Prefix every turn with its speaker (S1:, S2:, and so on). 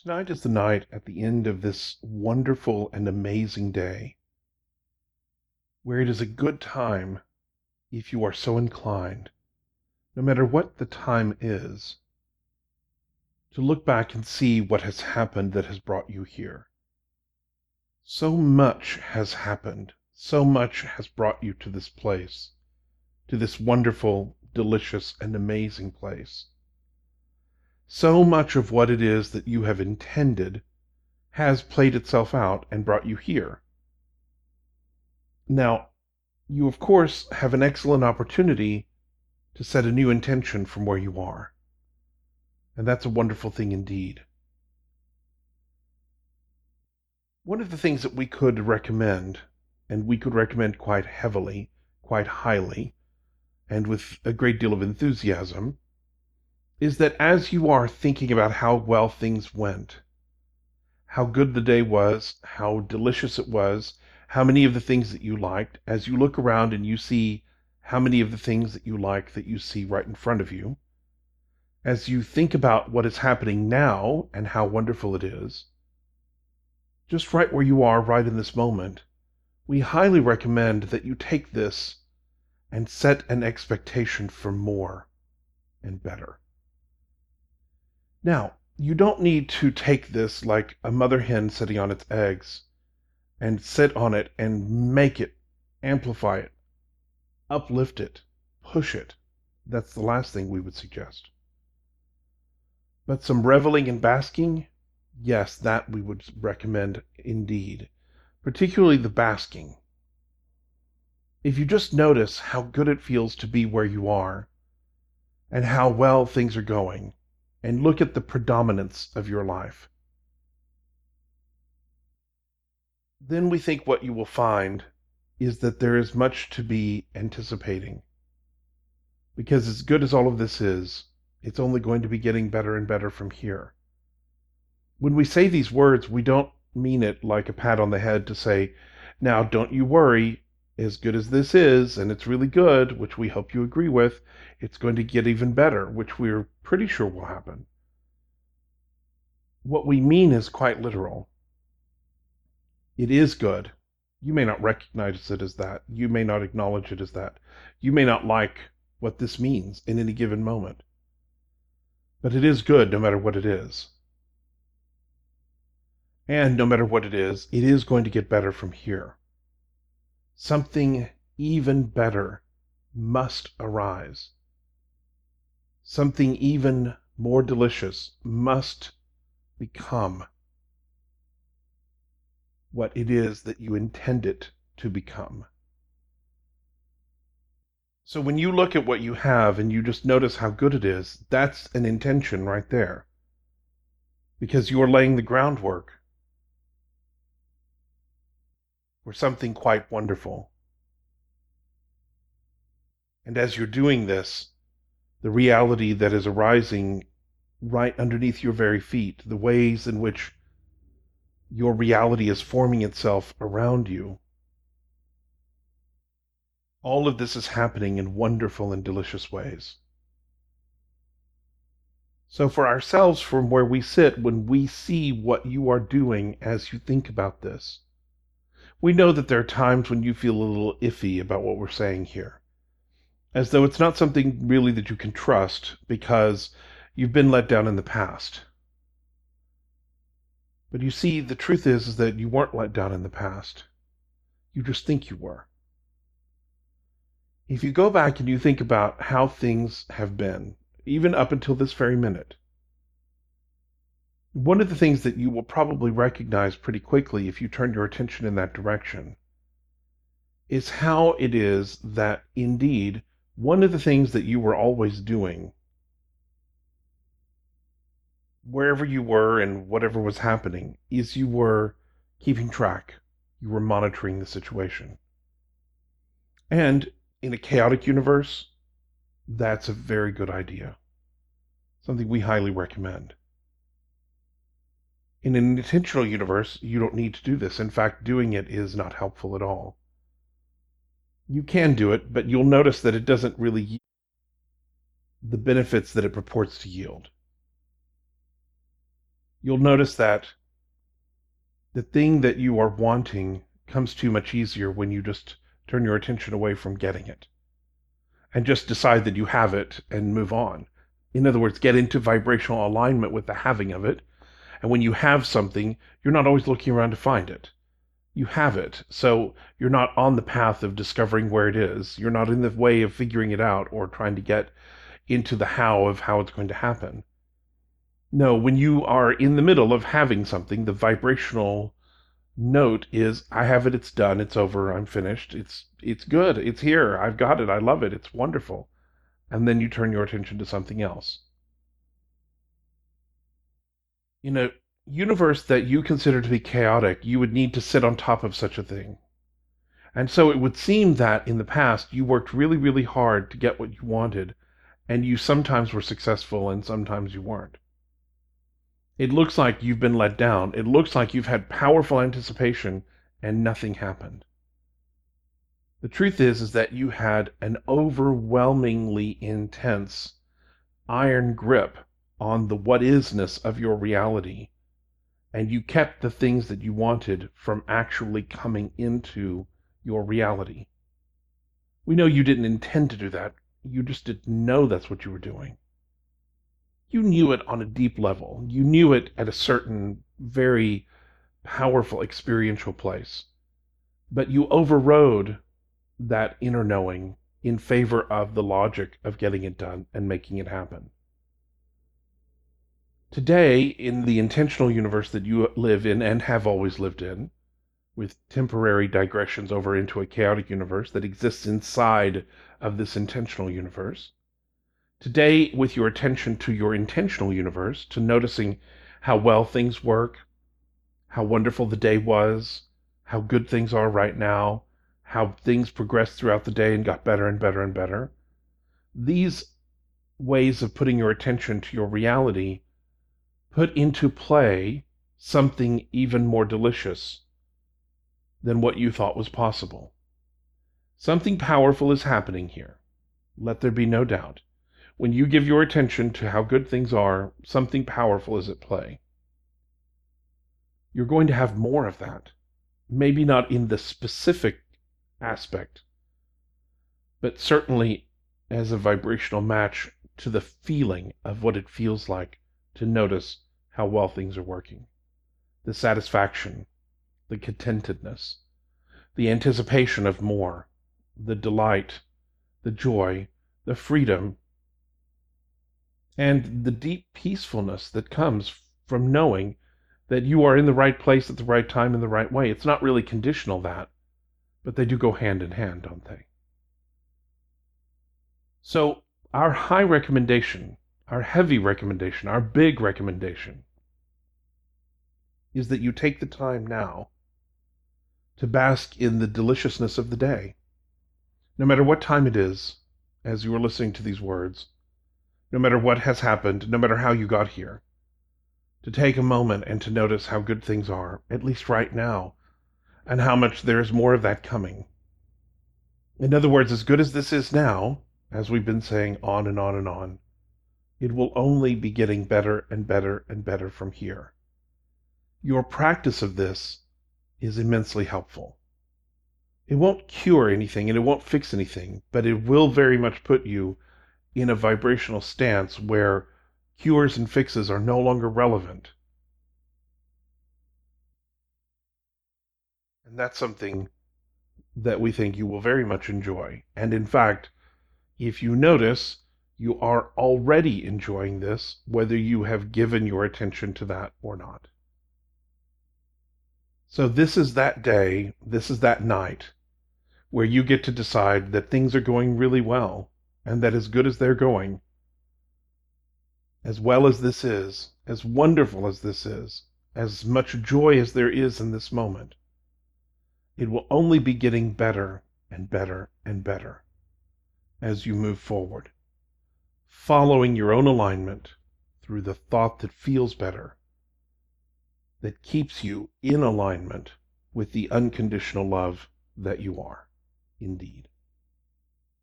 S1: Tonight is the night at the end of this wonderful and amazing day, where it is a good time, if you are so inclined, no matter what the time is, to look back and see what has happened that has brought you here. So much has happened, so much has brought you to this place, to this wonderful, delicious, and amazing place. So much of what it is that you have intended has played itself out and brought you here. Now, you of course have an excellent opportunity to set a new intention from where you are. And that's a wonderful thing indeed. One of the things that we could recommend, and we could recommend quite heavily, quite highly, and with a great deal of enthusiasm, is that as you are thinking about how well things went, how good the day was, how delicious it was, how many of the things that you liked, as you look around and you see how many of the things that you like that you see right in front of you, as you think about what is happening now and how wonderful it is, just right where you are right in this moment, we highly recommend that you take this and set an expectation for more and better. Now, you don't need to take this like a mother hen sitting on its eggs and sit on it and make it, amplify it, uplift it, push it. That's the last thing we would suggest. But some reveling and basking, yes, that we would recommend indeed, particularly the basking. If you just notice how good it feels to be where you are and how well things are going, and look at the predominance of your life, then we think what you will find is that there is much to be anticipating. Because as good as all of this is, it's only going to be getting better and better from here. When we say these words, we don't mean it like a pat on the head to say, now don't you worry, as good as this is, and it's really good, which we hope you agree with, it's going to get even better, which we're pretty sure will happen. What we mean is quite literal. It is good. You may not recognize it as that. You may not acknowledge it as that. You may not like what this means in any given moment. But it is good no matter what it is. And no matter what it is going to get better from here. Something even better must arise. Something even more delicious must become what it is that you intend it to become. So when you look at what you have and you just notice how good it is, that's an intention right there. Because you are laying the groundwork for something quite wonderful. And as you're doing this, the reality that is arising right underneath your very feet, the ways in which your reality is forming itself around you, all of this is happening in wonderful and delicious ways. So for ourselves, from where we sit, when we see what you are doing as you think about this, we know that there are times when you feel a little iffy about what we're saying here, as though it's not something really that you can trust because you've been let down in the past. But you see, the truth is that you weren't let down in the past. You just think you were. If you go back and you think about how things have been, even up until this very minute, one of the things that you will probably recognize pretty quickly if you turn your attention in that direction is how it is that, indeed, one of the things that you were always doing, wherever you were and whatever was happening, is you were keeping track. You were monitoring the situation. And in a chaotic universe, that's a very good idea. Something we highly recommend. In an intentional universe, you don't need to do this. In fact, doing it is not helpful at all. You can do it, but you'll notice that it doesn't really yield the benefits that it purports to yield. you'll notice that the thing that you are wanting comes to you much easier when you just turn your attention away from getting it and just decide that you have it and move on. In other words, get into vibrational alignment with the having of it. And when you have something, you're not always looking around to find it. You have it. So you're not on the path of discovering where it is. You're not in the way of figuring it out or trying to get into the how of how it's going to happen. No, when you are in the middle of having something, the vibrational note is I have it, it's done, it's over, I'm finished. It's good. It's here. I've got it. I love it. It's wonderful. And then you turn your attention to something else. In a universe that you consider to be chaotic, you would need to sit on top of such a thing. And so it would seem that in the past you worked really, really hard to get what you wanted, and you sometimes were successful and sometimes you weren't. It looks like you've been let down. It looks like you've had powerful anticipation and nothing happened. The truth is that you had an overwhelmingly intense iron grip on the what isness of your reality, and you kept the things that you wanted from actually coming into your reality. We know you didn't intend to do that. You just didn't know that's what you were doing. You knew it on a deep level. You knew it at a certain very powerful experiential place. But you overrode that inner knowing in favor of the logic of getting it done and making it happen. Today, in the intentional universe that you live in and have always lived in, with temporary digressions over into a chaotic universe that exists inside of this intentional universe. Today, with your attention to your intentional universe, to noticing how well things work, how wonderful the day was, how good things are right now, how things progressed throughout the day and got better and better and better. These ways of putting your attention to your reality put into play something even more delicious than what you thought was possible. Something powerful is happening here. Let there be no doubt. When you give your attention to how good things are, something powerful is at play. You're going to have more of that. Maybe not in the specific aspect, but certainly as a vibrational match to the feeling of what it feels like to notice how well things are working. The satisfaction, the contentedness, the anticipation of more, the delight, the joy, the freedom, and the deep peacefulness that comes from knowing that you are in the right place at the right time in the right way. It's not really conditional, that, but they do go hand in hand, don't they? So our high recommendation, our heavy recommendation, our big recommendation is that you take the time now to bask in the deliciousness of the day. No matter what time it is, as you are listening to these words, no matter what has happened, no matter how you got here, to take a moment and to notice how good things are, at least right now, and how much there is more of that coming. In other words, as good as this is now, as we've been saying on and on and on, it will only be getting better and better and better from here. Your practice of this is immensely helpful. It won't cure anything and it won't fix anything, but it will very much put you in a vibrational stance where cures and fixes are no longer relevant. And that's something that we think you will very much enjoy. And in fact, if you notice, you are already enjoying this, whether you have given your attention to that or not. So this is that day, this is that night, where you get to decide that things are going really well, and that as good as they're going, as well as this is, as wonderful as this is, as much joy as there is in this moment, it will only be getting better and better and better as you move forward, following your own alignment through the thought that feels better, that keeps you in alignment with the unconditional love that you are, indeed.